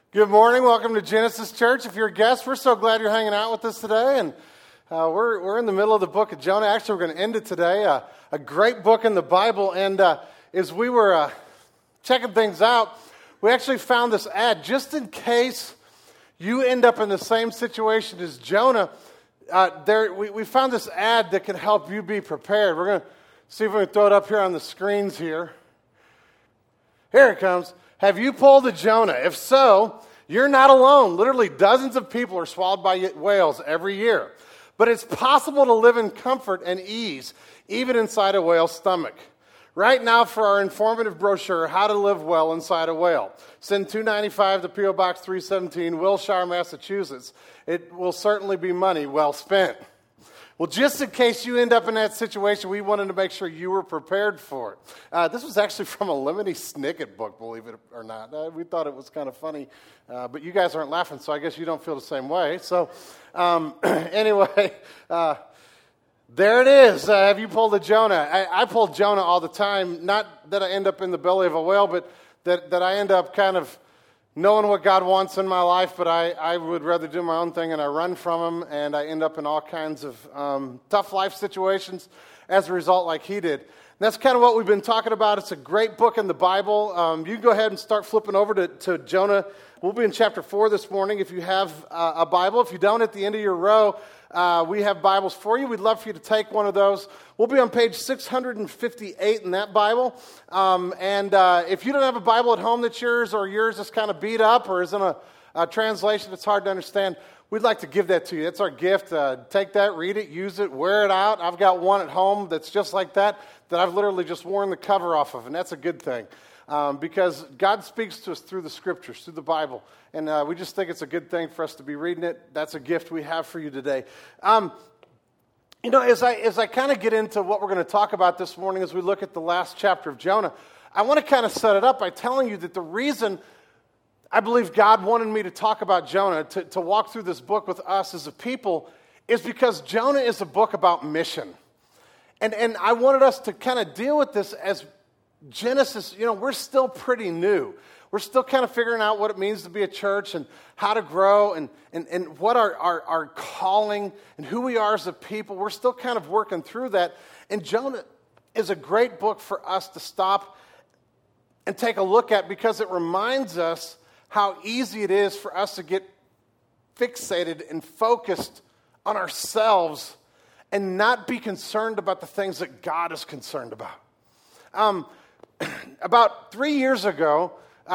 Good morning. Welcome to Genesis Church. If you're a guest, we're so glad you're hanging out with us today. And we're in the middle of the book of Jonah. Actually, we're going to end it today. A great book in the Bible. And as we were checking things out, we actually found this ad. Just in case you end up in the same situation as Jonah, we found this ad that can help you be prepared. We're going to see if we can throw it up here on the screens here. Here it comes. Have you pulled a Jonah? If so, you're not alone. Literally dozens of people are swallowed by whales every year. But it's possible to live in comfort and ease, even inside a whale's stomach. Right now, for our informative brochure, How to Live Well Inside a Whale, send $2.95 to P.O. Box 317, Wilshire, Massachusetts. It will certainly be money well spent. Well, just in case you end up in that situation, we wanted to make sure you were prepared for it. This was actually from a Lemony Snicket book, believe it or not. We thought it was kind of funny, but you guys aren't laughing, so I guess you don't feel the same way. So anyway, there it is. Have you pulled a Jonah? I pull Jonah all the time, not that I end up in the belly of a whale, but that I end up kind of knowing what God wants in my life, but I would rather do my own thing, and I run from him, and I end up in all kinds of tough life situations as a result, like he did. And that's kind of what we've been talking about. It's a great book in the Bible. You can go ahead and start flipping over to Jonah. We'll be in chapter 4 this morning if you have a Bible. If you don't, at the end of your row, we have Bibles for you. We'd love for you to take one of those. We'll be on page 658 in that Bible. If you don't have a Bible at home that's yours, or yours is kind of beat up or is in a translation that's hard to understand, we'd like to give that to you. That's our gift. Take that, read it, use it, wear it out. I've got one at home that's just like that I've literally just worn the cover off of, and that's a good thing. Because God speaks to us through the Scriptures, through the Bible, and we just think it's a good thing for us to be reading it. That's a gift we have for you today. As I kind of get into what we're going to talk about this morning as we look at the last chapter of Jonah, I want to kind of set it up by telling you that the reason I believe God wanted me to talk about Jonah, to walk through this book with us as a people, is because Jonah is a book about mission. And I wanted us to kind of deal with this as Genesis. We're still pretty new. We're still kind of figuring out what it means to be a church and how to grow and what our calling and who we are as a people. We're still kind of working through that. And Jonah is a great book for us to stop and take a look at, because it reminds us how easy it is for us to get fixated and focused on ourselves and not be concerned about the things that God is concerned about. About 3 years ago,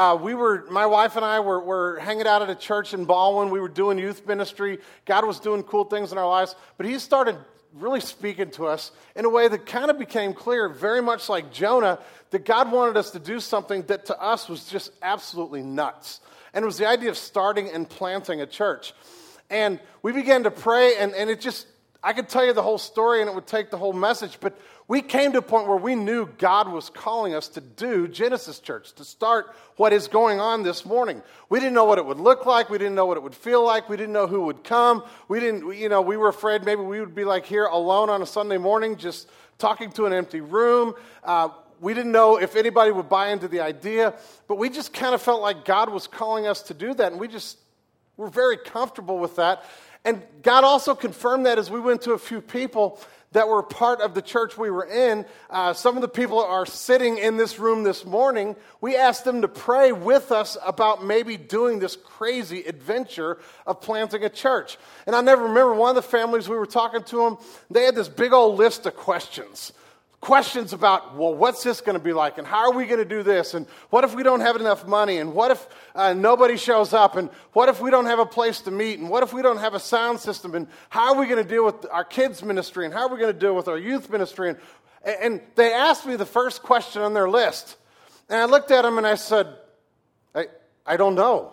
my wife and I were hanging out at a church in Baldwin. We were doing youth ministry. God was doing cool things in our lives, but he started really speaking to us in a way that kind of became clear, very much like Jonah, that God wanted us to do something that to us was just absolutely nuts. And it was the idea of starting and planting a church. And we began to pray, and it just, I could tell you the whole story and it would take the whole message, but we came to a point where we knew God was calling us to do Genesis Church, to start what is going on this morning. We didn't know what it would look like. We didn't know what it would feel like. We didn't know who would come. We were afraid maybe we would be like here alone on a Sunday morning, just talking to an empty room. We didn't know if anybody would buy into the idea, but we just kind of felt like God was calling us to do that, and we're very comfortable with that. And God also confirmed that as we went to a few people that were part of the church we were in. Some of the people are sitting in this room this morning. We asked them to pray with us about maybe doing this crazy adventure of planting a church. And I never remember one of the families we were talking to them, they had this big old list of questions. Questions about, well, what's this going to be like? And how are we going to do this? And what if we don't have enough money? And what if nobody shows up? And what if we don't have a place to meet? And what if we don't have a sound system? And how are we going to deal with our kids' ministry? And how are we going to deal with our youth ministry? And they asked me the first question on their list. And I looked at them and I said, I don't know.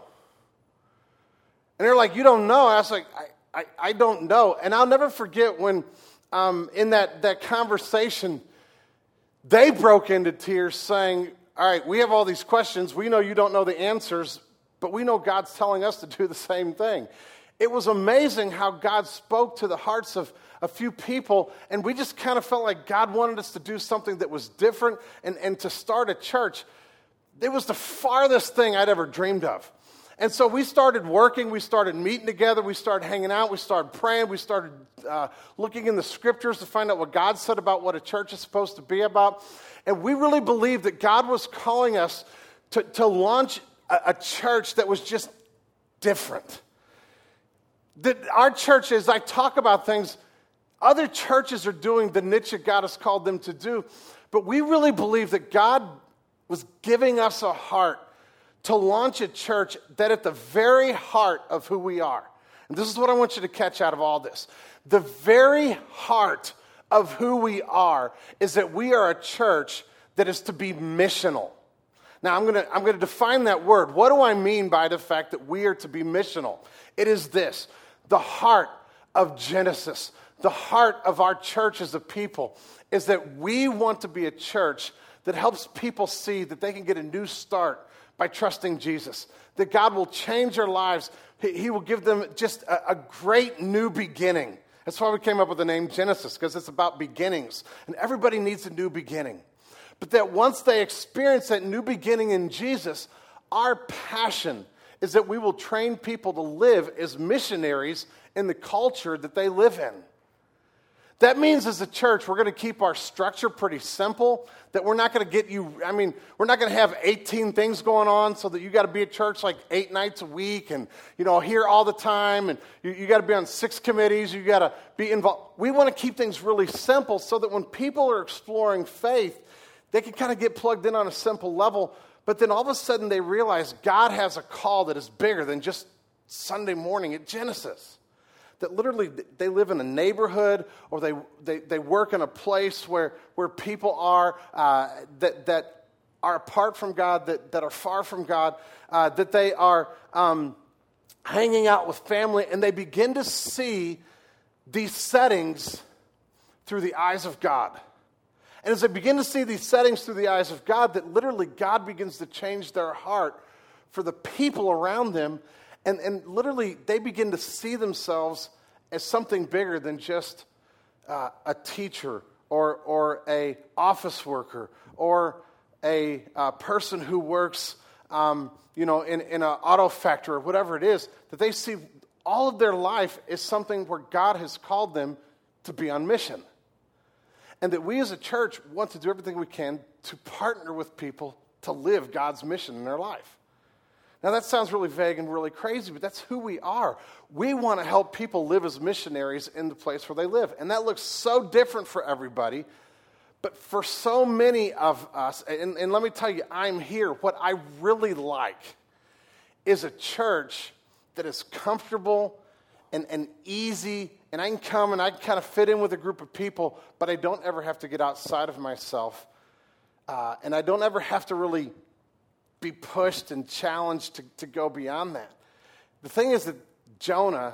And they're like, you don't know? I was like, I don't know. And I'll never forget when in that conversation, they broke into tears saying, all right, we have all these questions. We know you don't know the answers, but we know God's telling us to do the same thing. It was amazing how God spoke to the hearts of a few people, and we just kind of felt like God wanted us to do something that was different and to start a church. It was the farthest thing I'd ever dreamed of. And so we started working, we started meeting together, we started hanging out, we started praying, we started looking in the scriptures to find out what God said about what a church is supposed to be about. And we really believed that God was calling us to launch a church that was just different. That our church, as I talk about things, other churches are doing the niche that God has called them to do. But we really believe that God was giving us a heart to launch a church that at the very heart of who we are. And this is what I want you to catch out of all this. The very heart of who we are is that we are a church that is to be missional. Now, I'm going to define that word. What do I mean by the fact that we are to be missional? It is this: the heart of Genesis, the heart of our church as a people, is that we want to be a church that helps people see that they can get a new start by trusting Jesus, that God will change their lives. He will give them just a great new beginning. That's why we came up with the name Genesis, because it's about beginnings. And everybody needs a new beginning. But that once they experience that new beginning in Jesus, our passion is that we will train people to live as missionaries in the culture that they live in. That means as a church, we're going to keep our structure pretty simple, that we're not going to we're not going to have 18 things going on so that you got to be at church like 8 nights a week and, here all the time, and you got to be on 6 committees, you got to be involved. We want to keep things really simple so that when people are exploring faith, they can kind of get plugged in on a simple level, but then all of a sudden they realize God has a call that is bigger than just Sunday morning at Genesis. That literally they live in a neighborhood, or they work in a place where people are that are apart from God, that are far from God, that they are hanging out with family, and they begin to see these settings through the eyes of God. And as they begin to see these settings through the eyes of God, that literally God begins to change their heart for the people around them. And literally, they begin to see themselves as something bigger than just a teacher or a office worker or a person who works, in an auto factory or whatever it is. That they see all of their life as something where God has called them to be on mission. And that we as a church want to do everything we can to partner with people to live God's mission in their life. Now, that sounds really vague and really crazy, but that's who we are. We want to help people live as missionaries in the place where they live. And that looks so different for everybody. But for so many of us, and let me tell you, I'm here. What I really like is a church that is comfortable and easy. And I can come and I can kind of fit in with a group of people, but I don't ever have to get outside of myself. And I don't ever have to really be pushed and challenged to go beyond that. The thing is that Jonah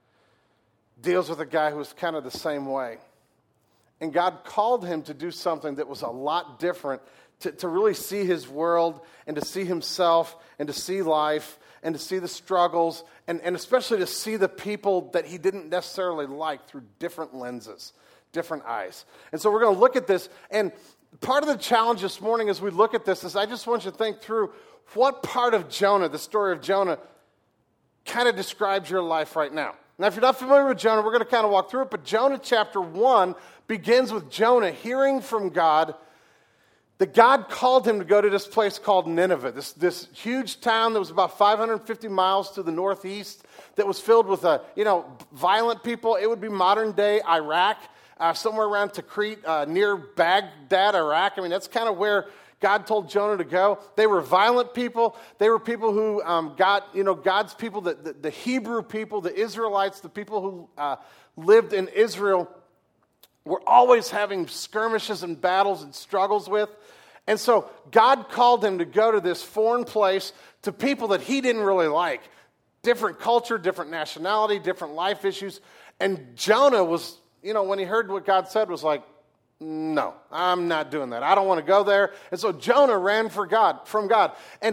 deals with a guy who was kind of the same way. And God called him to do something that was a lot different, to really see his world and to see himself and to see life and to see the struggles and especially to see the people that he didn't necessarily like through different lenses, different eyes. And so we're going to look at this, and part of the challenge this morning as we look at this is I just want you to think through what part of Jonah, the story of Jonah, kind of describes your life right now. Now, if you're not familiar with Jonah, we're going to kind of walk through it, but Jonah chapter 1 begins with Jonah hearing from God that God called him to go to this place called Nineveh, this huge town that was about 550 miles to the northeast, that was filled with violent people. It would be modern-day Iraq. Somewhere around Tikrit, near Baghdad, Iraq. I mean, that's kind of where God told Jonah to go. They were violent people. They were people who God's people, the Hebrew people, the Israelites, the people who lived in Israel, were always having skirmishes and battles and struggles with. And so God called him to go to this foreign place to people that he didn't really like. Different culture, different nationality, different life issues. And Jonah was, when he heard what God said, was like, no, I'm not doing that. I don't want to go there. And so Jonah ran from God. And,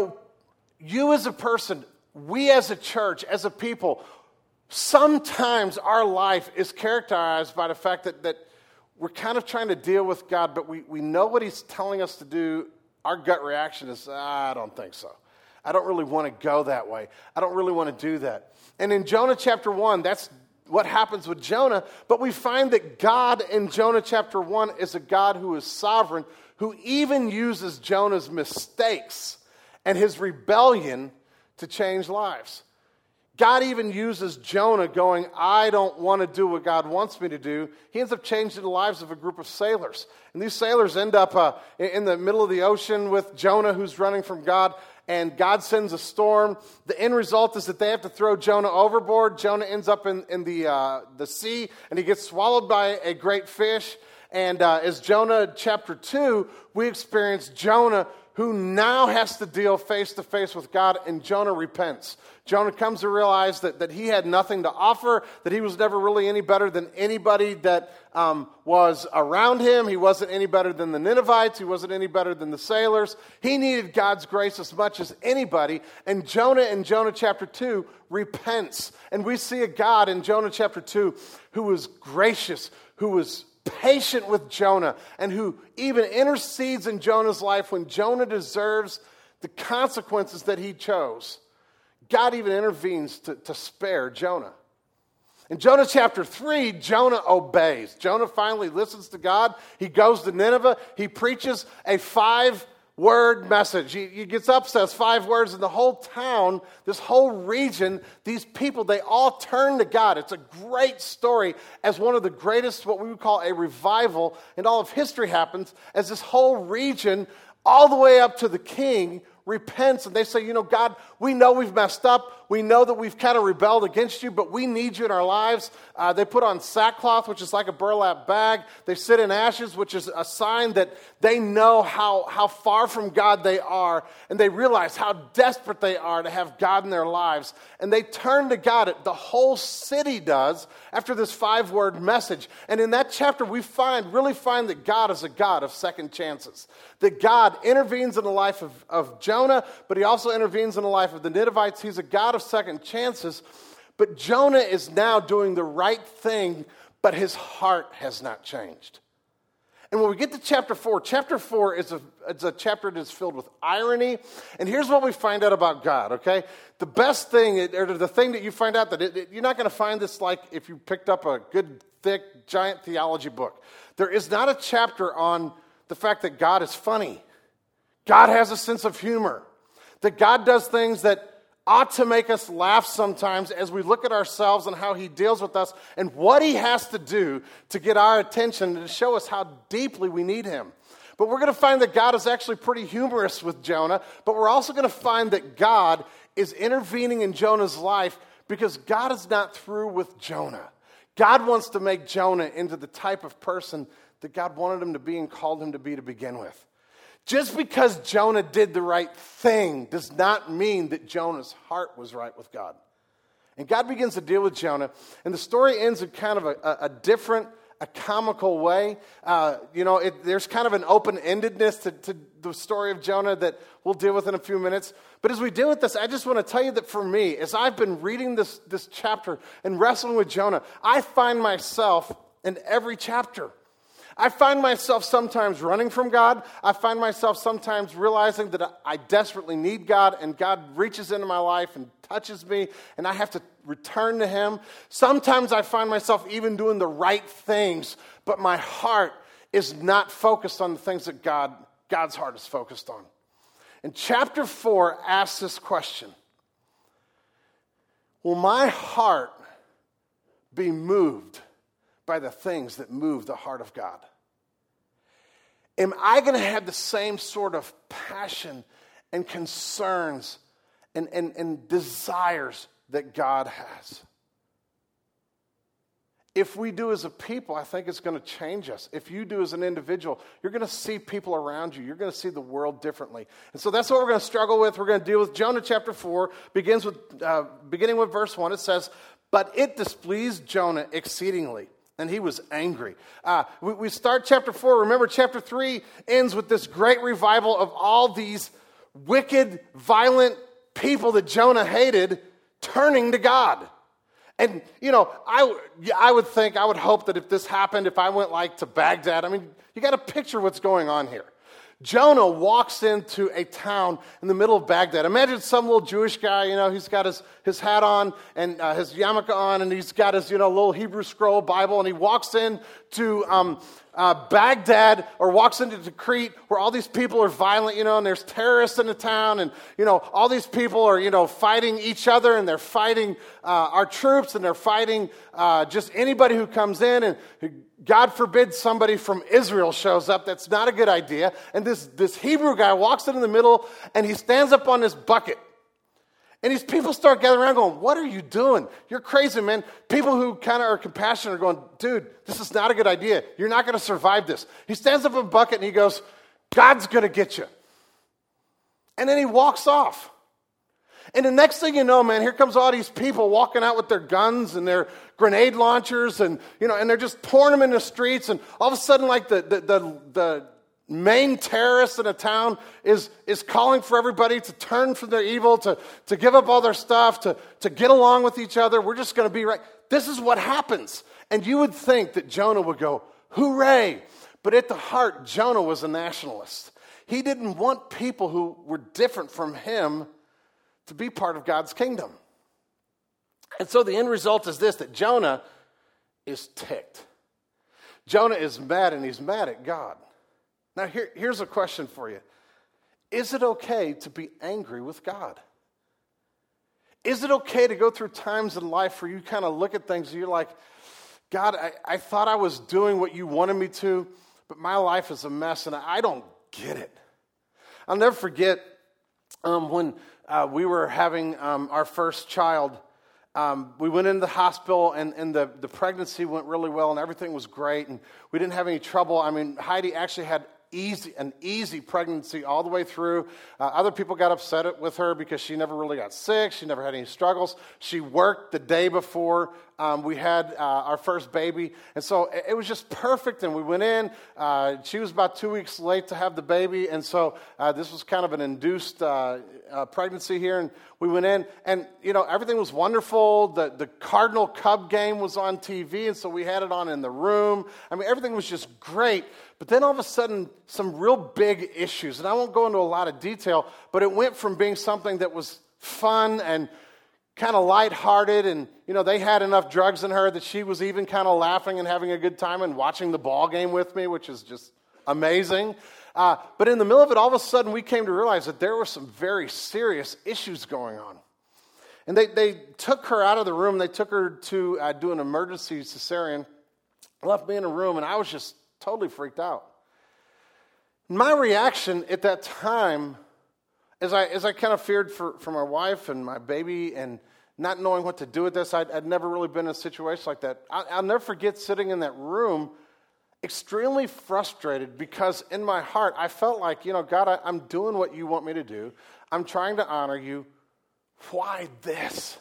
you as a person, we as a church, as a people, sometimes our life is characterized by the fact that we're kind of trying to deal with God, but we know what he's telling us to do. Our gut reaction is, I don't think so. I don't really want to go that way. I don't really want to do that. And in Jonah chapter 1, that's what happens with Jonah. But we find that God in Jonah chapter 1 is a God who is sovereign, who even uses Jonah's mistakes and his rebellion to change lives. God even uses Jonah going, I don't want to do what God wants me to do. He ends up changing the lives of a group of sailors. And these sailors end up in the middle of the ocean with Jonah, who's running from God. And God sends a storm. The end result is that they have to throw Jonah overboard. Jonah ends up in the sea, and he gets swallowed by a great fish. And as Jonah chapter 2, we experience Jonah who now has to deal face to face with God, and Jonah repents. Jonah comes to realize that he had nothing to offer, that he was never really any better than anybody that was around him. He wasn't any better than the Ninevites. He wasn't any better than the sailors. He needed God's grace as much as anybody. And Jonah in Jonah chapter 2 repents. And we see a God in Jonah chapter 2 who was gracious, who was patient with Jonah, and who even intercedes in Jonah's life when Jonah deserves the consequences that he chose. God even intervenes to spare Jonah. In Jonah chapter 3, Jonah obeys. Jonah finally listens to God. He goes to Nineveh. He preaches a 5-word message. He gets up, says 5 words, and the whole town, this whole region, these people, they all turn to God. It's a great story as one of the greatest, what we would call a revival in all of history happens, as this whole region, all the way up to the king, repents, and they say, God, we know we've messed up. We know that we've kind of rebelled against you, but we need you in our lives. They put on sackcloth, which is like a burlap bag. They sit in ashes, which is a sign that they know how far from God they are, and they realize how desperate they are to have God in their lives. And they turn to God. The whole city does after this 5-word message. And in that chapter, we really find that God is a God of second chances. That God intervenes in the life of Jonah, but he also intervenes in the life of the Ninevites. He's a God of second chances. But Jonah is now doing the right thing, but his heart has not changed. And when we get to chapter 4 is a chapter that is filled with irony. And here's what we find out about God, okay? The best thing, or the thing that you find out, that you're not going to find this like if you picked up a good, thick, giant theology book. There is not a chapter on the fact that God is funny. God has a sense of humor. That God does things that ought to make us laugh sometimes as we look at ourselves and how he deals with us and what he has to do to get our attention and to show us how deeply we need him. But we're going to find that God is actually pretty humorous with Jonah, but we're also going to find that God is intervening in Jonah's life because God is not through with Jonah. God wants to make Jonah into the type of person that God wanted him to be and called him to be to begin with. Just because Jonah did the right thing does not mean that Jonah's heart was right with God. And God begins to deal with Jonah, and the story ends in kind of a different, a comical way. There's kind of an open-endedness to the story of Jonah that we'll deal with in a few minutes. But as we deal with this, I just want to tell you that for me, as I've been reading this chapter and wrestling with Jonah, I find myself in every chapter. I find myself sometimes running from God. I find myself sometimes realizing that I desperately need God, and God reaches into my life and touches me, and I have to return to him. Sometimes I find myself even doing the right things, but my heart is not focused on the things that God's heart is focused on. And chapter 4 asks this question: will my heart be moved by the things that move the heart of God? Am I going to have the same sort of passion and concerns and desires that God has? If we do as a people, I think it's going to change us. If you do as an individual, you're going to see people around you. You're going to see the world differently. And so that's what we're going to struggle with. We're going to deal with Jonah chapter 4, beginning with verse 1. It says, "But it displeased Jonah exceedingly, and he was angry." We start chapter 4. Remember, chapter 3 ends with this great revival of all these wicked, violent people that Jonah hated turning to God. And, I would hope that if this happened, if I went to Baghdad, you got to picture what's going on here. Jonah walks into a town in the middle of Baghdad. Imagine some little Jewish guy, he's got his hat on and his yarmulke on, and he's got his, little Hebrew scroll Bible, and he walks into Baghdad, or walks into Crete, where all these people are violent, and there's terrorists in the town, and, all these people are, fighting each other, and they're fighting our troops, and they're fighting just anybody who comes in, and God forbid somebody from Israel shows up. That's not a good idea. And this Hebrew guy walks in the middle, and he stands up on this bucket. And these people start gathering around going, what are you doing? You're crazy, man. People who kind of are compassionate are going, dude, this is not a good idea. You're not going to survive this. He stands up in a bucket, and he goes, God's going to get you. And then he walks off. And the next thing you know, man, here comes all these people walking out with their guns and their grenade launchers, and and they're just pouring them in the streets. And all of a sudden, like the main terrorist in a town is calling for everybody to turn from their evil, to give up all their stuff, to get along with each other. We're just going to be right. This is what happens. And you would think that Jonah would go, hooray! But at the heart, Jonah was a nationalist. He didn't want people who were different from him to be part of God's kingdom. And so the end result is this, that Jonah is ticked. Jonah is mad, and he's mad at God. Now here's a question for you. Is it okay to be angry with God? Is it okay to go through times in life where you kind of look at things and you're like, God, I thought I was doing what you wanted me to, but my life is a mess, and I don't get it. I'll never forget when we were having our first child. We went into the hospital, and the pregnancy went really well, and everything was great, and we didn't have any trouble. I mean, Heidi actually had an easy pregnancy all the way through. Other people got upset with her because she never really got sick. She never had any struggles. She worked the day before we had our first baby. And so it was just perfect. And we went in. She was about 2 weeks late to have the baby. And so this was kind of an induced pregnancy here. And we went in, and, everything was wonderful. The Cardinal Cub game was on TV. And so we had it on in the room. I mean, everything was just great. But then all of a sudden, some real big issues. And I won't go into a lot of detail, but it went from being something that was fun and kind of lighthearted, and, they had enough drugs in her that she was even kind of laughing and having a good time and watching the ball game with me, which is just amazing. But in the middle of it, all of a sudden, we came to realize that there were some very serious issues going on. And they took her out of the room. They took her to do an emergency cesarean, left me in a room, and I was just totally freaked out. My reaction at that time, as I kind of feared for my wife and my baby, and not knowing what to do with this, I'd never really been in a situation like that. I'll never forget sitting in that room, extremely frustrated, because in my heart, I felt like, God, I'm doing what you want me to do. I'm trying to honor you. Why this?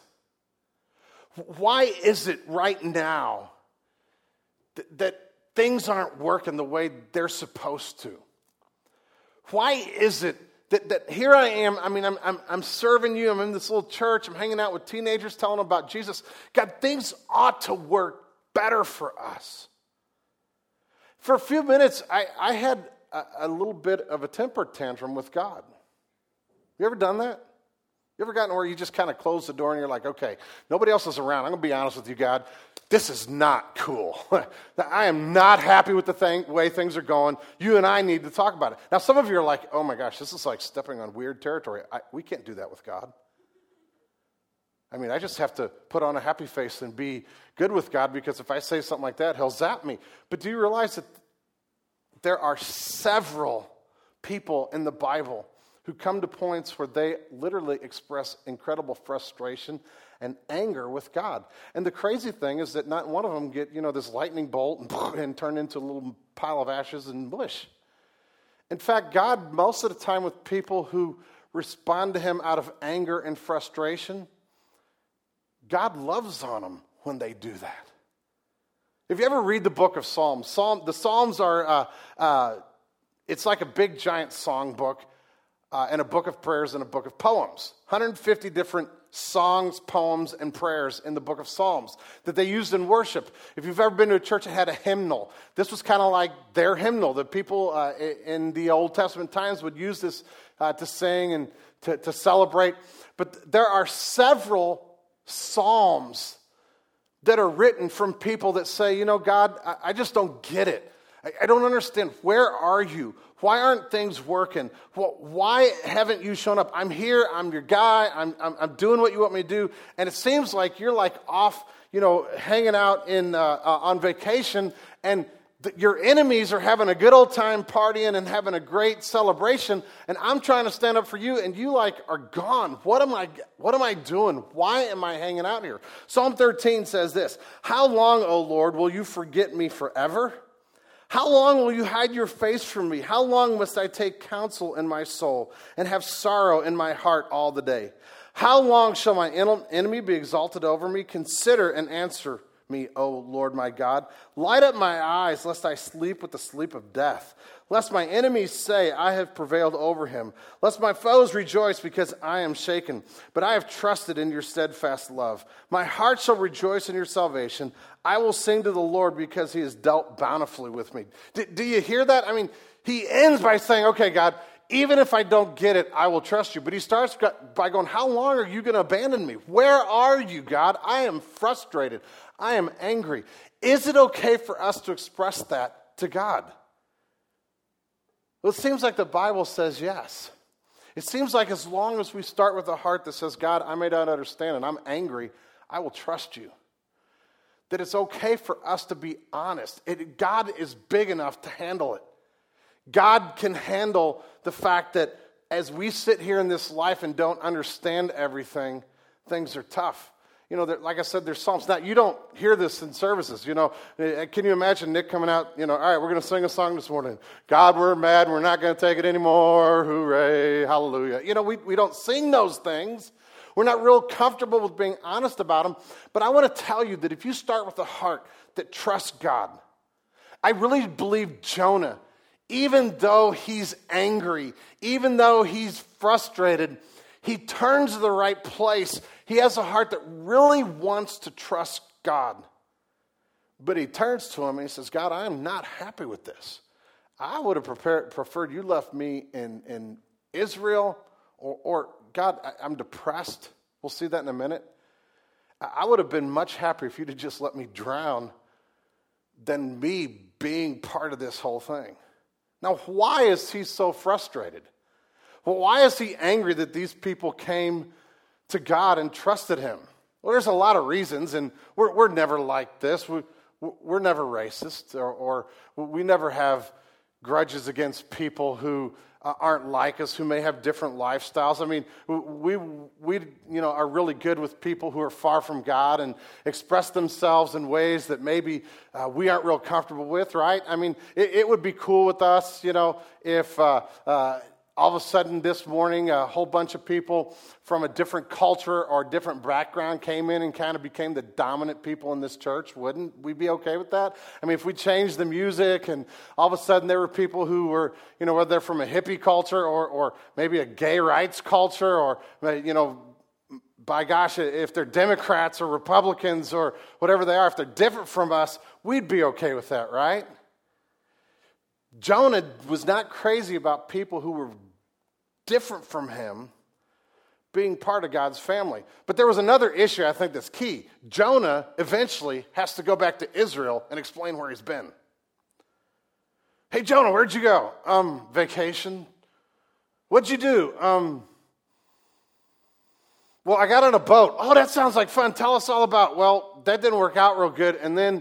Why is it right now that things aren't working the way they're supposed to? Why is it that here I am, I'm serving you, I'm in this little church, I'm hanging out with teenagers, telling them about Jesus. God, things ought to work better for us. For a few minutes, I had a little bit of a temper tantrum with God. You ever done that? You ever gotten where you just kind of close the door and you're like, okay, nobody else is around. I'm going to be honest with you, God. This is not cool. I am not happy with the way things are going. You and I need to talk about it. Now, some of you are like, oh my gosh, this is like stepping on weird territory. We can't do that with God. I just have to put on a happy face and be good with God, because if I say something like that, he'll zap me. But do you realize that there are several people in the Bible who come to points where they literally express incredible frustration and anger with God? And the crazy thing is that not one of them get, this lightning bolt and turn into a little pile of ashes and bush. In fact, God, most of the time with people who respond to him out of anger and frustration, God loves on them when they do that. If you ever read the book of Psalms, the Psalms are, it's like a big giant song book, and a book of prayers and a book of poems. 150 different songs, poems, and prayers in the book of Psalms that they used in worship. If you've ever been to a church that had a hymnal, this was kind of like their hymnal. The people in the Old Testament times would use this to sing and to celebrate. But there are several psalms that are written from people that say, God, I just don't get it. I don't understand. Where are you? Why aren't things working? Why haven't you shown up? I'm here. I'm your guy. I'm doing what you want me to do. And it seems like you're like off, hanging out on vacation, and your enemies are having a good old time partying and having a great celebration, and I'm trying to stand up for you, and you are gone. What am I doing? Why am I hanging out here? Psalm 13 says this: "How long, O Lord, will you forget me forever? How long will you hide your face from me? How long must I take counsel in my soul and have sorrow in my heart all the day? How long shall my enemy be exalted over me? Consider and answer me, O Lord my God. Light up my eyes, lest I sleep with the sleep of death. Lest my enemies say, I have prevailed over him. Lest my foes rejoice because I am shaken. But I have trusted in your steadfast love. My heart shall rejoice in your salvation. I will sing to the Lord because he has dealt bountifully with me." Do you hear that? I mean, he ends by saying, okay, God, even if I don't get it, I will trust you. But he starts by going, how long are you going to abandon me? Where are you, God? I am frustrated. I am angry. Is it okay for us to express that to God? Well, it seems like the Bible says yes. It seems like as long as we start with a heart that says, God, I may not understand and I'm angry, I will trust you. That it's okay for us to be honest. God is big enough to handle it. God can handle the fact that as we sit here in this life and don't understand everything, things are tough. Like I said, there's Psalms. Now, you don't hear this in services. Can you imagine Nick coming out, all right, we're going to sing a song this morning. God, we're mad. We're not going to take it anymore. Hooray. Hallelujah. We don't sing those things. We're not real comfortable with being honest about them. But I want to tell you that if you start with a heart that trusts God, I really believe Jonah, even though he's angry, even though he's frustrated, he turns to the right place. He has a heart that really wants to trust God. But he turns to him and he says, God, I am not happy with this. I would have preferred you left me in Israel, or God, I'm depressed. We'll see that in a minute. I would have been much happier if you'd have just let me drown than me being part of this whole thing. Now, why is he so frustrated? Well, why is he angry that these people came to God and trusted him? Well, there's a lot of reasons, and we're never like this. We're never racist, or we never have grudges against people who aren't like us, who may have different lifestyles. I mean, we are really good with people who are far from God and express themselves in ways that maybe we aren't real comfortable with, right? I mean, it would be cool with us, if all of a sudden this morning, a whole bunch of people from a different culture or different background came in and kind of became the dominant people in this church. Wouldn't we be okay with that? I mean, if we changed the music and all of a sudden there were people who were, whether they're from a hippie culture or maybe a gay rights culture, or, by gosh, if they're Democrats or Republicans or whatever they are, if they're different from us, we'd be okay with that, right? Jonah was not crazy about people who were different from him being part of God's family. But there was another issue I think that's key. Jonah eventually has to go back to Israel and explain where he's been. Hey, Jonah, where'd you go? Vacation. What'd you do? Well, I got on a boat. Oh, that sounds like fun. Tell us all about. Well, that didn't work out real good. And then,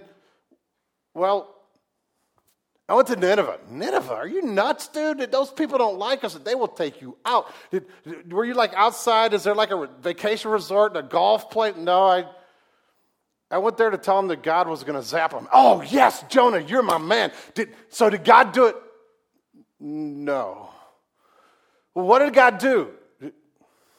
I went to Nineveh. Nineveh? Are you nuts, dude? Those people don't like us. They will take you out. Were you outside? Is there a vacation resort and a golf plate? No, I went there to tell them that God was going to zap them. Oh, yes, Jonah, you're my man. Did God do it? No. Well, what did God do?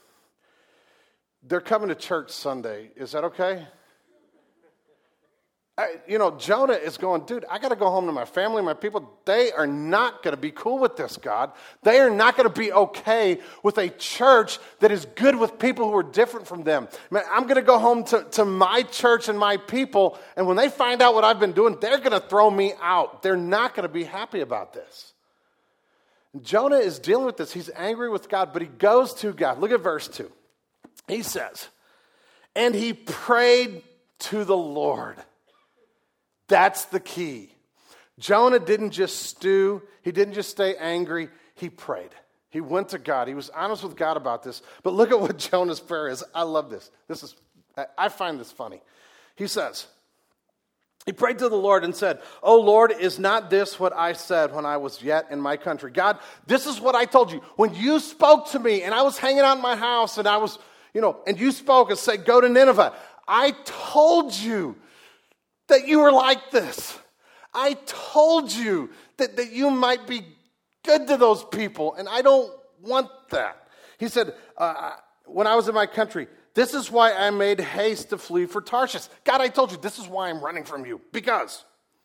They're coming to church Sunday. Is that okay? Jonah is going, dude, I got to go home to my family, my people. They are not going to be cool with this, God. They are not going to be okay with a church that is good with people who are different from them. Man, I'm going to go home to my church and my people, and when they find out what I've been doing, they're going to throw me out. They're not going to be happy about this. And Jonah is dealing with this. He's angry with God, but he goes to God. Look at verse 2. He says, and he prayed to the Lord. That's the key. Jonah didn't just stew. He didn't just stay angry. He prayed. He went to God. He was honest with God about this. But look at what Jonah's prayer is. I love this. I find this funny. He says, he prayed to the Lord and said, "Oh Lord, is not this what I said when I was yet in my country? God, this is what I told you. When you spoke to me and I was hanging out in my house and I was, and you spoke and said, go to Nineveh. I told you that you were like this. I told you that you might be good to those people, and I don't want that." He said, when I was in my country, this is why I made haste to flee for Tarshish. God, I told you, this is why I'm running from you, because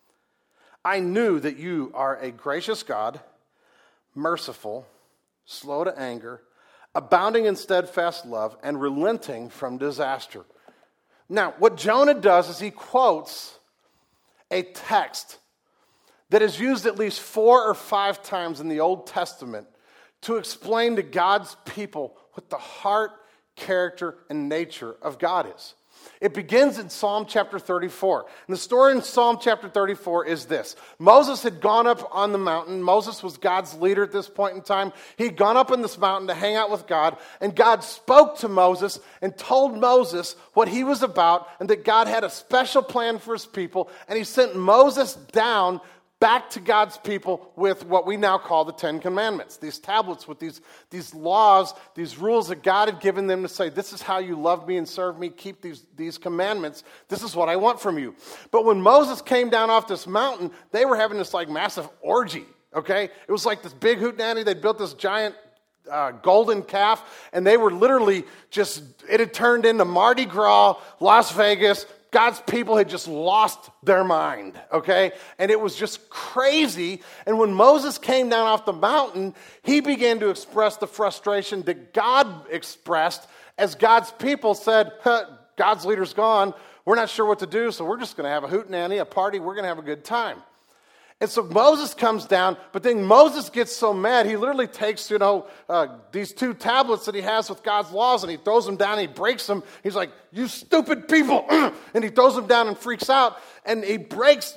I knew that you are a gracious God, merciful, slow to anger, abounding in steadfast love, and relenting from disaster. Now, what Jonah does is he quotes a text that is used at least 4 or 5 times in the Old Testament to explain to God's people what the heart, character, and nature of God is. It begins in Psalm chapter 34. And the story in Psalm chapter 34 is this. Moses had gone up on the mountain. Moses was God's leader at this point in time. He'd gone up on this mountain to hang out with God. And God spoke to Moses and told Moses what he was about and that God had a special plan for his people. And he sent Moses down back to God's people with what we now call the 10 Commandments. These tablets with these laws, these rules that God had given them to say, this is how you love me and serve me, keep these commandments. This is what I want from you. But when Moses came down off this mountain, they were having this massive orgy, okay? It was like this big hootenanny. They built this giant golden calf, and they were literally it had turned into Mardi Gras, Las Vegas. God's people had just lost their mind, okay? And it was just crazy. And when Moses came down off the mountain, he began to express the frustration that God expressed as God's people said, God's leader's gone. We're not sure what to do, so we're just going to have a hootenanny, a party. We're going to have a good time. And so Moses comes down, but then Moses gets so mad, he literally takes, these 2 tablets that he has with God's laws, and he throws them down, and he breaks them. He's like, you stupid people. And he throws them down and freaks out. And he breaks,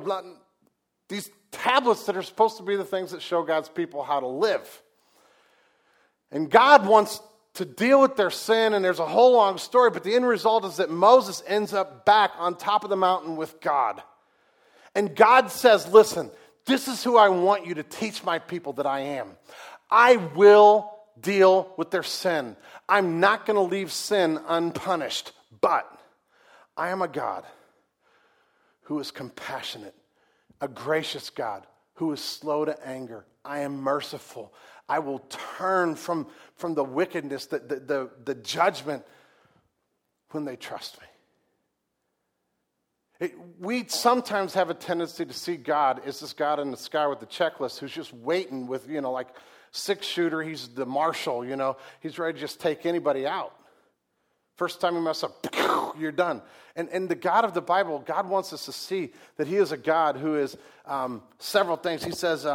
these tablets that are supposed to be the things that show God's people how to live. And God wants to deal with their sin, and there's a whole long story, but the end result is that Moses ends up back on top of the mountain with God. And God says, listen, this is who I want you to teach my people that I am. I will deal with their sin. I'm not going to leave sin unpunished, but I am a God who is compassionate, a gracious God who is slow to anger. I am merciful. I will turn from the wickedness, the judgment when they trust me. We sometimes have a tendency to see God as this God in the sky with the checklist who's just waiting with, 6-shooter. He's the marshal, He's ready to just take anybody out. First time you mess up, you're done. And the God of the Bible, God wants us to see that he is a God who is several things. He says,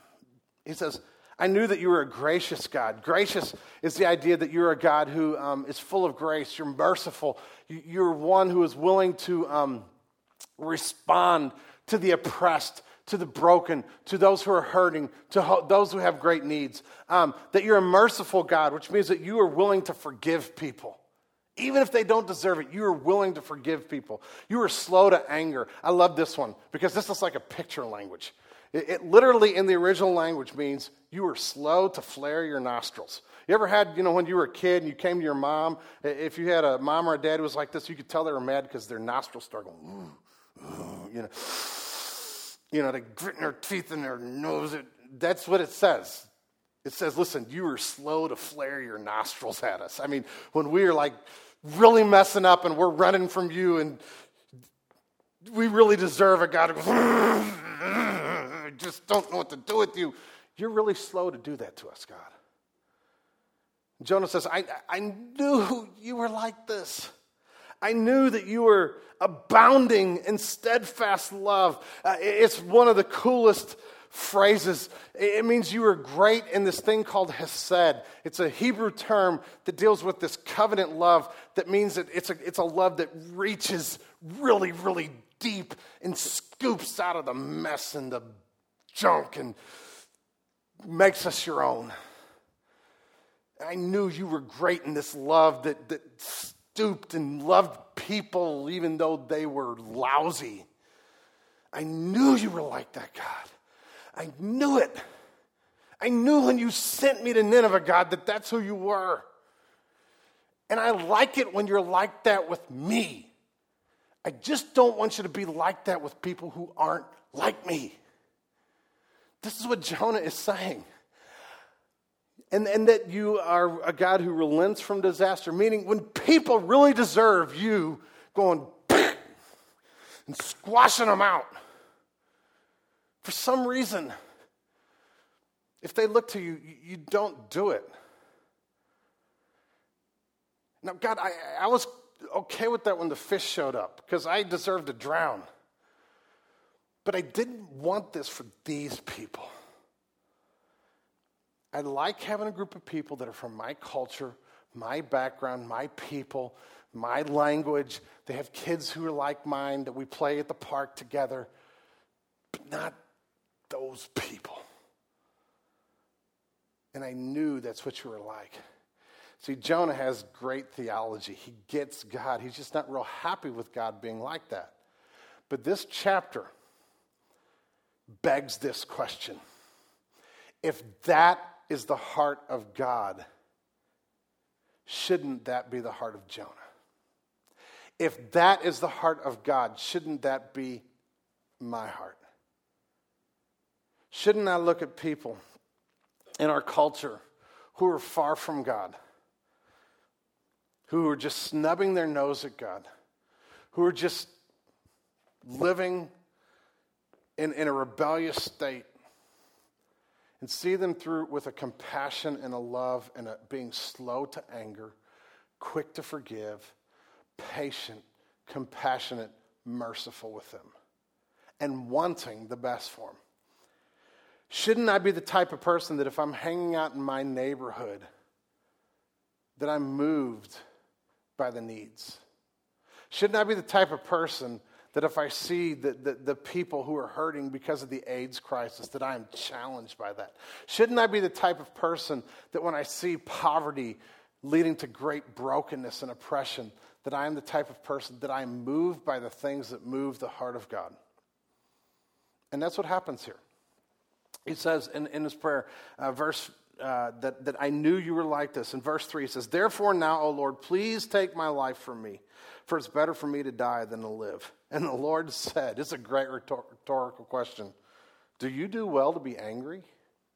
I knew that you were a gracious God. Gracious is the idea that you're a God who is full of grace. You're merciful. You're one who is willing to respond to the oppressed, to the broken, to those who are hurting, to those who have great needs. That you're a merciful God, which means that you are willing to forgive people. Even if they don't deserve it, you are willing to forgive people. You are slow to anger. I love this one because this is like a picture language. It literally in the original language means you are slow to flare your nostrils. You ever had, when you were a kid and you came to your mom, if you had a mom or a dad who was like this, you could tell they were mad because their nostrils started going, they're gritting their teeth in their nose. That's what it says. It says, listen, you were slow to flare your nostrils at us. I mean, when we are really messing up and we're running from you and we really deserve a God who goes, I just don't know what to do with you. You're really slow to do that to us, God. Jonah says, I knew you were like this. I knew that you were abounding in steadfast love. It's one of the coolest phrases. It means you were great in this thing called hesed. It's a Hebrew term that deals with this covenant love that means that it's a love that reaches really, really deep and scoops out of the mess and the junk and makes us your own. I knew you were great in this love that stooped and loved people even though they were lousy. I knew you were like that, God. I knew it. I knew when you sent me to Nineveh, God, that that's who you were. And I like it when you're like that with me. I just don't want you to be like that with people who aren't like me. This is what Jonah is saying. And that you are a God who relents from disaster, meaning when people really deserve you going and squashing them out. For some reason, if they look to you, you don't do it. Now, God, I was okay with that when the fish showed up because I deserved to drown. But I didn't want this for these people. I like having a group of people that are from my culture, my background, my people, my language. They have kids who are like mine that we play at the park together, but not those people. And I knew that's what you were like. See, Jonah has great theology. He gets God. He's just not real happy with God being like that. But this chapter begs this question. If that is the heart of God, shouldn't that be the heart of Jonah? If that is the heart of God, shouldn't that be my heart? Shouldn't I look at people in our culture who are far from God, who are just snubbing their nose at God, who are just living in a rebellious state, and see them through with a compassion and a love and a being slow to anger, quick to forgive, patient, compassionate, merciful with them, and wanting the best for them? Shouldn't I be the type of person that if I'm hanging out in my neighborhood, that I'm moved by the needs? Shouldn't I be the type of person that if I see the people who are hurting because of the AIDS crisis, that I am challenged by that? Shouldn't I be the type of person that when I see poverty leading to great brokenness and oppression, that I am the type of person that I am moved by the things that move the heart of God? And that's what happens here. He says in his prayer, that I knew you were like this. In verse 3, he says, "Therefore now, O Lord, please take my life from me, for it's better for me to die than to live." And the Lord said, it's a great rhetorical question, "Do you do well to be angry?"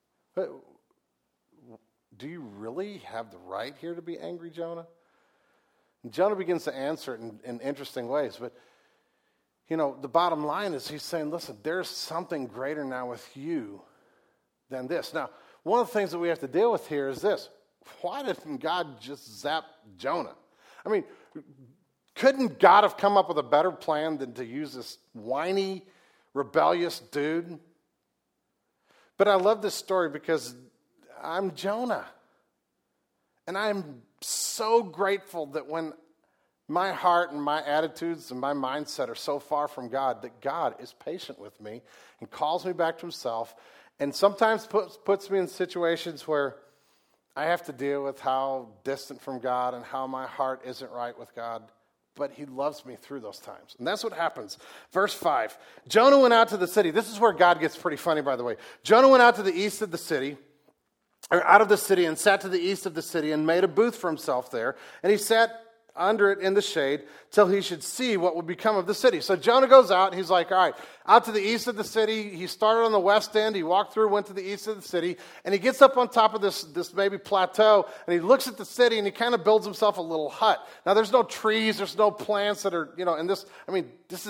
Do you really have the right here to be angry, Jonah? And Jonah begins to answer it in interesting ways. But, the bottom line is he's saying, listen, there's something greater now with you than this. Now, one of the things that we have to deal with here is this. Why didn't God just zap Jonah? I mean, couldn't God have come up with a better plan than to use this whiny, rebellious dude? But I love this story because I'm Jonah. And I'm so grateful that when my heart and my attitudes and my mindset are so far from God, that God is patient with me and calls me back to himself, and sometimes puts me in situations where I have to deal with how distant from God and how my heart isn't right with God. But he loves me through those times. And that's what happens. Verse 5, Jonah went out to the city. This is where God gets pretty funny, by the way. Jonah went out to the east of the city, or out of the city, and sat to the east of the city and made a booth for himself there. And he sat under it in the shade till he should see what would become of the city. So Jonah goes out. He's like, all right, out to the east of the city. He started on the west end. He walked through, went to the east of the city, and he gets up on top of this maybe plateau, and he looks at the city, and he kind of builds himself a little hut. Now, there's no trees. There's no plants that are, in this. I mean, this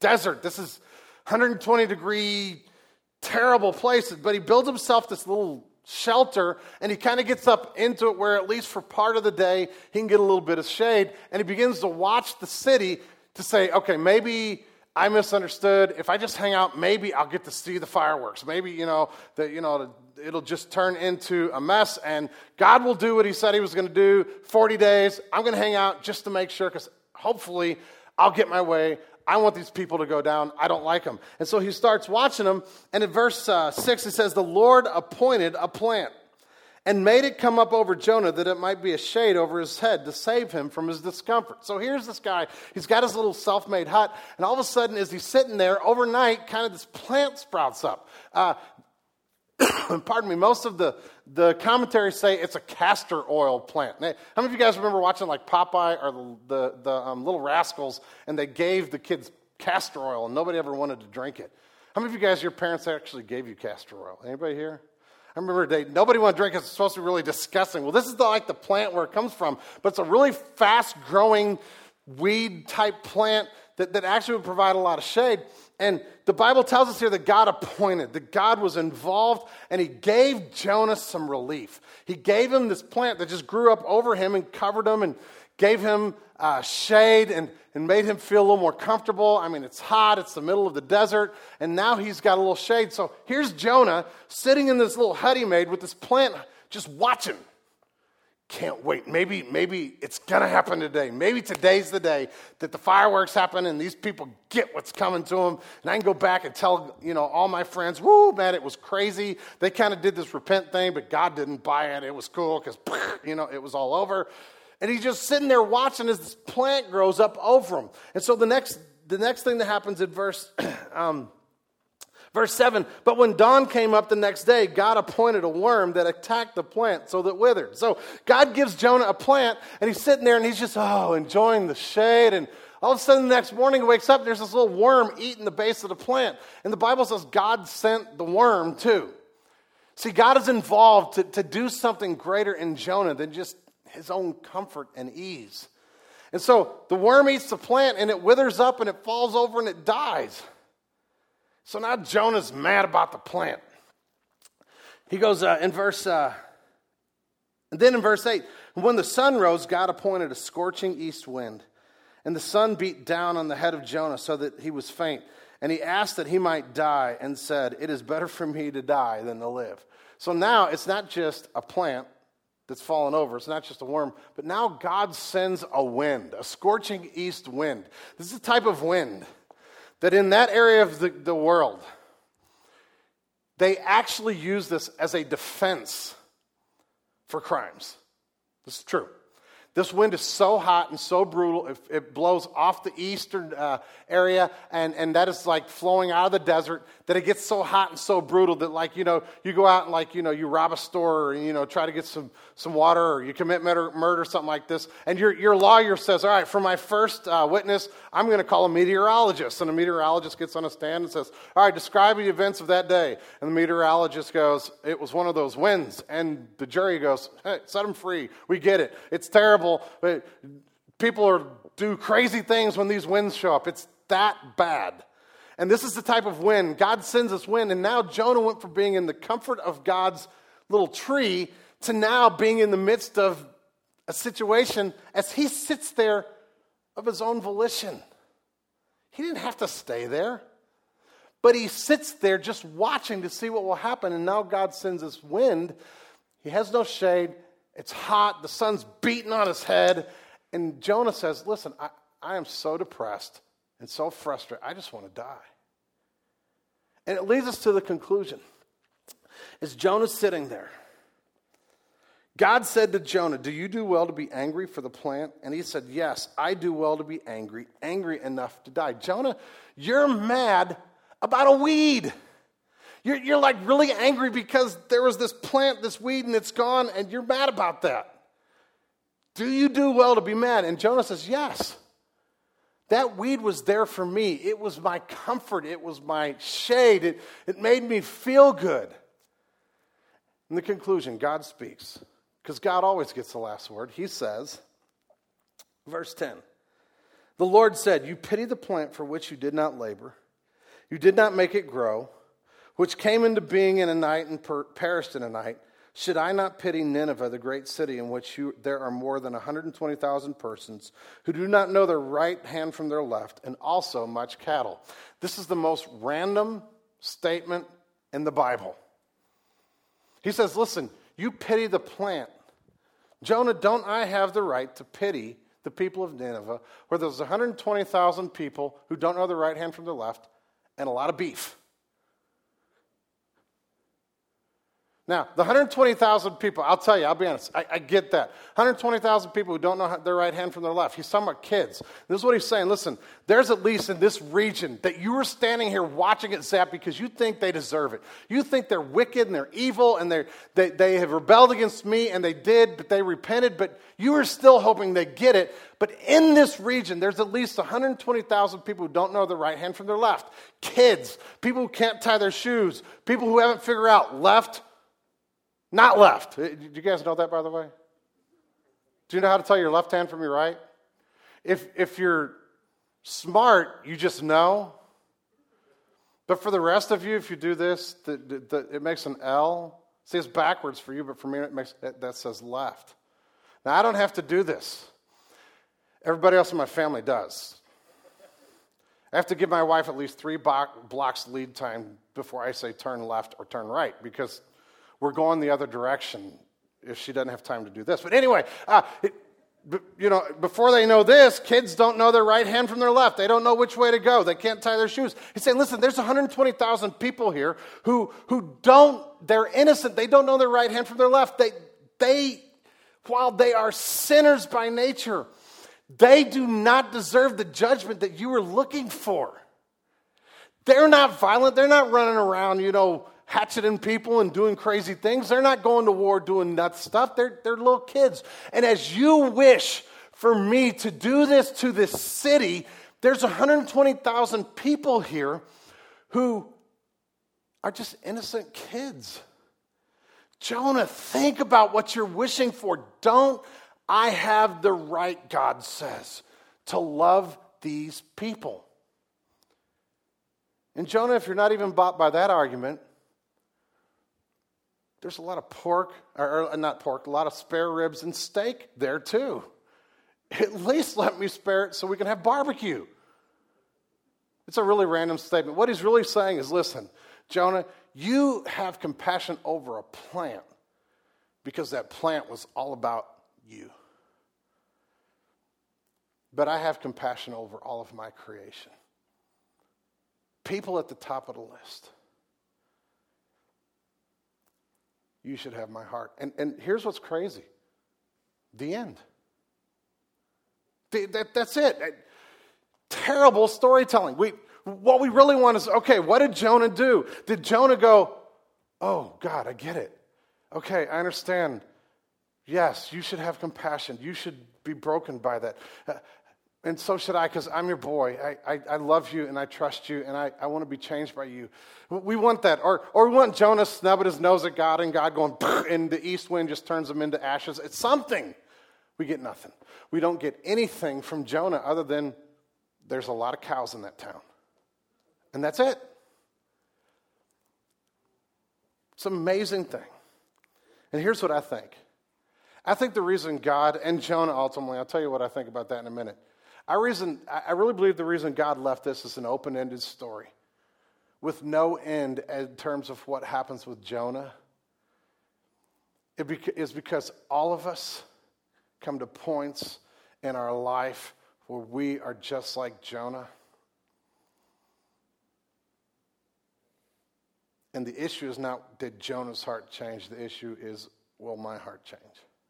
desert. This is 120-degree, terrible place. But he builds himself this little shelter, and he kind of gets up into it where at least for part of the day he can get a little bit of shade, and he begins to watch the city to say, okay, maybe I misunderstood. If I just hang out, maybe I'll get to see the fireworks. Maybe, it'll just turn into a mess, and God will do what he said he was going to do. 40 days, I'm going to hang out just to make sure, because hopefully I'll get my way. I want these people to go down. I don't like them. And so he starts watching them, and in verse 6 it says, the Lord appointed a plant and made it come up over Jonah that it might be a shade over his head to save him from his discomfort. So here's this guy. He's got his little self-made hut, and all of a sudden as he's sitting there overnight, kind of this plant sprouts up. Pardon me, most of the commentaries say it's a castor oil plant. Now, how many of you guys remember watching like Popeye or the Little Rascals, and they gave the kids castor oil and nobody ever wanted to drink it? How many of you guys, your parents actually gave you castor oil? Anybody here? I remember nobody wanted to drink it. It's supposed to be really disgusting. Well, this is like the plant where it comes from, but it's a really fast-growing weed-type plant that actually would provide a lot of shade. And the Bible tells us here that God appointed, that God was involved, and he gave Jonah some relief. He gave him this plant that just grew up over him and covered him and gave him shade and made him feel a little more comfortable. I mean, it's hot, it's the middle of the desert, and now he's got a little shade. So here's Jonah sitting in this little hut he made with this plant just watching. Can't wait. Maybe it's going to happen today. Maybe today's the day that the fireworks happen and these people get what's coming to them. And I can go back and tell, all my friends, woo, man, it was crazy. They kind of did this repent thing, but God didn't buy it. It was cool because, it was all over. And he's just sitting there watching as this plant grows up over him. And so the next thing that happens in verse 7, but when dawn came up the next day, God appointed a worm that attacked the plant so that it withered. So God gives Jonah a plant, and he's sitting there, and he's just, enjoying the shade. And all of a sudden, the next morning, he wakes up, and there's this little worm eating the base of the plant. And the Bible says God sent the worm, too. See, God is involved to do something greater in Jonah than just his own comfort and ease. And so the worm eats the plant, and it withers up, and it falls over, and it dies. So now Jonah's mad about the plant. He goes in verse 8, when the sun rose, God appointed a scorching east wind, and the sun beat down on the head of Jonah so that he was faint. And he asked that he might die and said, it is better for me to die than to live. So now it's not just a plant that's fallen over. It's not just a worm, but now God sends a wind, a scorching east wind. This is a type of wind that in that area of the world, they actually use this as a defense for crimes. This is true. This wind is so hot and so brutal, it blows off the eastern area, and that is like flowing out of the desert, that it gets so hot and so brutal that you go out and you rob a store or, try to get some water, or you commit murder, something like this, and your lawyer says, all right, for my first witness, I'm going to call a meteorologist, and a meteorologist gets on a stand and says, all right, describe the events of that day, and the meteorologist goes, it was one of those winds, and the jury goes, hey, set them free, we get it, it's terrible. But people do crazy things when these winds show up. It's that bad. And this is the type of wind. God sends this wind, and now Jonah went from being in the comfort of God's little tree to now being in the midst of a situation as he sits there of his own volition. He didn't have to stay there, but he sits there just watching to see what will happen, and now God sends this wind. He has no shade. It's hot, the sun's beating on his head, and Jonah says, listen, I am so depressed and so frustrated, I just want to die. And it leads us to the conclusion. As Jonah's sitting there, God said to Jonah, do you do well to be angry for the plant? And he said, yes, I do well to be angry enough to die. Jonah, you're mad about a weed. You're like really angry because there was this plant, this weed, and it's gone, and you're mad about that. Do you do well to be mad? And Jonah says, yes. That weed was there for me. It was my comfort. It was my shade. It made me feel good. In the conclusion, God speaks, because God always gets the last word. He says, verse 10, The Lord said, you pity the plant for which you did not labor. You did not make it grow, which came into being in a night and perished in a night. Should I not pity Nineveh, the great city in which there are more than 120,000 persons who do not know their right hand from their left, and also much cattle? This is the most random statement in the Bible. He says, listen, you pity the plant. Jonah, don't I have the right to pity the people of Nineveh, where there's 120,000 people who don't know their right hand from their left, and a lot of beef? Now, the 120,000 people, I'll tell you, I'll be honest, I get that. 120,000 people who don't know their right hand from their left. He's talking about kids. This is what he's saying. Listen, there's at least in this region that you were standing here watching it zap because you think they deserve it. You think they're wicked and they're evil and they have rebelled against me, and they did, but they repented, but you are still hoping they get it. But in this region, there's at least 120,000 people who don't know their right hand from their left. Kids, people who can't tie their shoes, people who haven't figured out left, not left. Do you guys know that, by the way? Do you know how to tell your left hand from your right? If you're smart, you just know. But for the rest of you, if you do this, it makes an L. See, it's backwards for you, but for me, that says left. Now, I don't have to do this. Everybody else in my family does. I have to give my wife at least 3 blocks lead time before I say turn left or turn right, because we're going the other direction if she doesn't have time to do this. But anyway, before they know this, kids don't know their right hand from their left. They don't know which way to go. They can't tie their shoes. He's saying, listen, there's 120,000 people here who they're innocent. They don't know their right hand from their left. While they are sinners by nature, they do not deserve the judgment that you are looking for. They're not violent. They're not running around, hatcheting people and doing crazy things. They're not going to war doing nuts stuff. They're little kids. And as you wish for me to do this to this city, there's 120,000 people here who are just innocent kids. Jonah, think about what you're wishing for. Don't I have the right, God says, to love these people? And Jonah, if you're not even bought by that argument, there's a lot of a lot of spare ribs and steak there too. At least let me spare it so we can have barbecue. It's a really random statement. What he's really saying is, listen, Jonah, you have compassion over a plant because that plant was all about you. But I have compassion over all of my creation. People at the top of the list. You should have my heart. And here's what's crazy. The end. That's it. Terrible storytelling. What we really want is, okay, what did Jonah do? Did Jonah go, oh, God, I get it. Okay, I understand. Yes, you should have compassion. You should be broken by that. And so should I, because I'm your boy. I love you and I trust you and I want to be changed by you. We want that. Or we want Jonah snubbing his nose at God and God going, and the east wind just turns him into ashes. It's something. We get nothing. We don't get anything from Jonah other than there's a lot of cows in that town. And that's it. It's an amazing thing. And here's what I think. I think the reason God and Jonah ultimately, I'll tell you what I think about that in a minute. I really believe the reason God left this is an open-ended story with no end in terms of what happens with Jonah. Is because all of us come to points in our life where we are just like Jonah. And the issue is not, did Jonah's heart change? The issue is, will my heart change?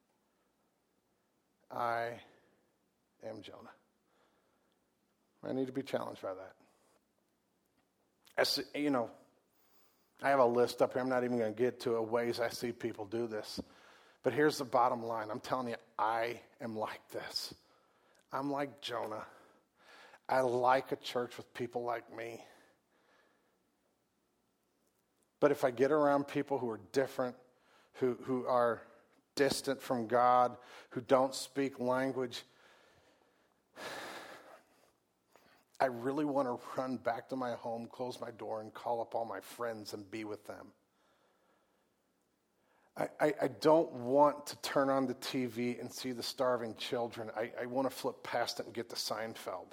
I am Jonah. I need to be challenged by that. I have a list up here. I'm not even going to get to ways I see people do this. But here's the bottom line. I'm telling you, I am like this. I'm like Jonah. I like a church with people like me. But if I get around people who are different, who are distant from God, who don't speak language, I really want to run back to my home, close my door, and call up all my friends and be with them. I don't want to turn on the TV and see the starving children. I want to flip past it and get to Seinfeld.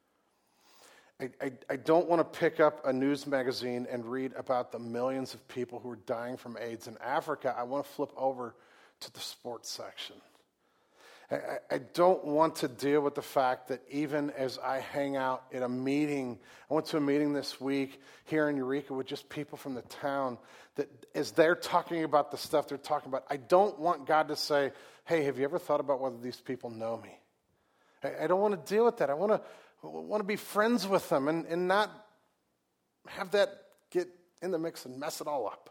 I don't want to pick up a news magazine and read about the millions of people who are dying from AIDS in Africa. I want to flip over to the sports section. I don't want to deal with the fact that even as I hang out at a meeting, I went to a meeting this week here in Eureka with just people from the town, that as they're talking about the stuff they're talking about, I don't want God to say, hey, have you ever thought about whether these people know me? I don't want to deal with that. I want to be friends with them and not have that get in the mix and mess it all up.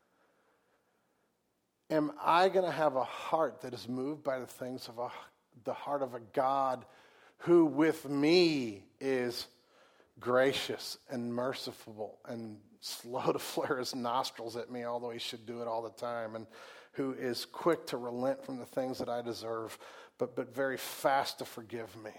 Am I going to have a heart that is moved by the things of the heart of a God who with me is gracious and merciful and slow to flare his nostrils at me, although he should do it all the time, and who is quick to relent from the things that I deserve, but very fast to forgive me?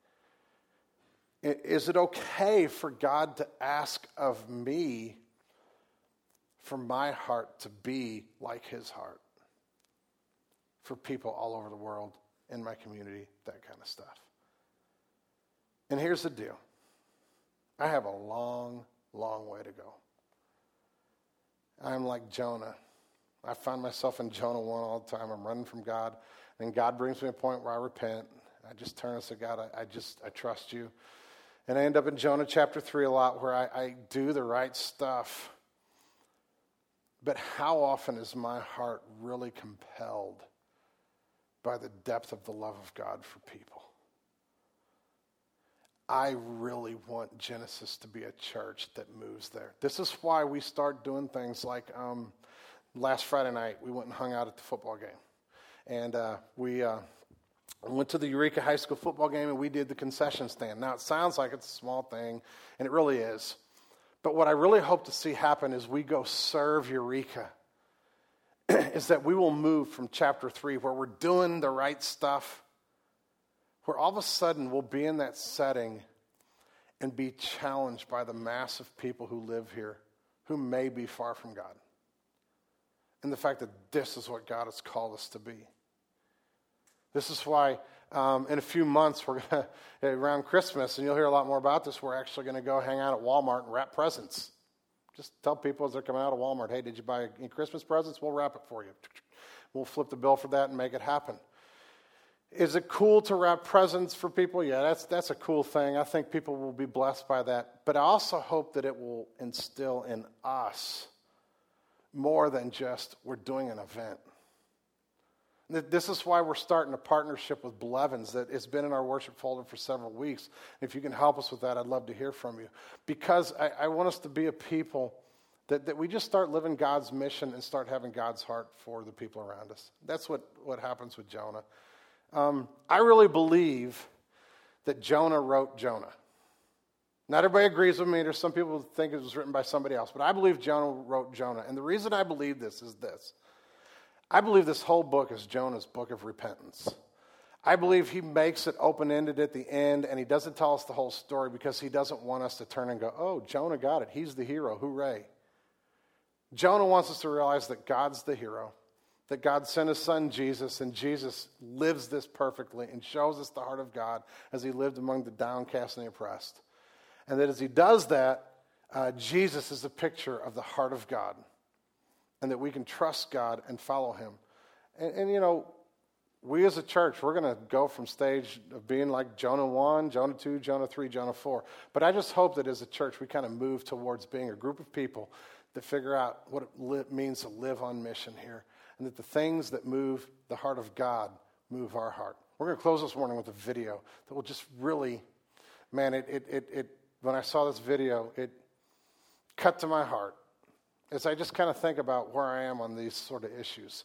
Is it okay for God to ask of me for my heart to be like his heart for people all over the world, in my community, that kind of stuff? And here's the deal. I have a long, long way to go. I'm like Jonah. I find myself in Jonah 1 all the time. I'm running from God. And God brings me to a point where I repent. I just turn and say, God, I trust you. And I end up in Jonah chapter 3 a lot, where I do the right stuff. But how often is my heart really compelled by the depth of the love of God for people? I really want Genesis to be a church that moves there. This is why we start doing things like last Friday night, we went and hung out at the football game. And we went to the Eureka High School football game, and we did the concession stand. Now, it sounds like it's a small thing, and it really is. But what I really hope to see happen as we go serve Eureka is that we will move from chapter 3, where we're doing the right stuff, where all of a sudden we'll be in that setting and be challenged by the mass of people who live here who may be far from God. And the fact that this is what God has called us to be. This is why in a few months, we're going to, around Christmas, and you'll hear a lot more about this, we're actually going to go hang out at Walmart and wrap presents. Just tell people as they're coming out of Walmart, hey, did you buy any Christmas presents? We'll wrap it for you. We'll flip the bill for that and make it happen. Is it cool to wrap presents for people? Yeah, that's a cool thing. I think people will be blessed by that. But I also hope that it will instill in us more than just we're doing an event. This is why we're starting a partnership with Blevins that has been in our worship folder for several weeks. If you can help us with that, I'd love to hear from you. Because I want us to be a people that we just start living God's mission and start having God's heart for the people around us. That's what happens with Jonah. I really believe that Jonah wrote Jonah. Not everybody agrees with me. There's some people who think it was written by somebody else. But I believe Jonah wrote Jonah. And the reason I believe this is this. I believe this whole book is Jonah's book of repentance. I believe he makes it open-ended at the end, and he doesn't tell us the whole story because he doesn't want us to turn and go, oh, Jonah got it. He's the hero. Hooray. Jonah wants us to realize that God's the hero, that God sent his son Jesus, and Jesus lives this perfectly and shows us the heart of God as he lived among the downcast and the oppressed. And that as he does that, Jesus is a picture of the heart of God. And that we can trust God and follow him. And you know, we as a church, we're going to go from stage of being like Jonah 1, Jonah 2, Jonah 3, Jonah 4. But I just hope that as a church, we kind of move towards being a group of people that figure out what it means to live on mission here. And that the things that move the heart of God move our heart. We're going to close this morning with a video that will just really, man, when I saw this video, it cut to my heart. As I just kind of think about where I am on these sort of issues.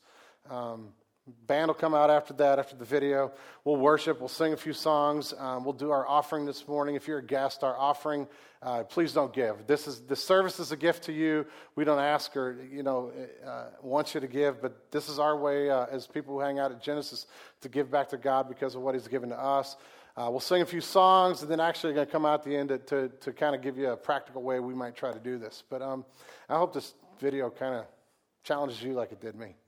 Band will come out after that, after the video. We'll worship. We'll sing a few songs. We'll do our offering this morning. If you're a guest, our offering, please don't give. This service is a gift to you. We don't ask or, want you to give, but this is our way as people who hang out at Genesis to give back to God because of what he's given to us. We'll sing a few songs, and then actually going to come out at the end to kind of give you a practical way we might try to do this. But I hope this video kind of challenges you like it did me.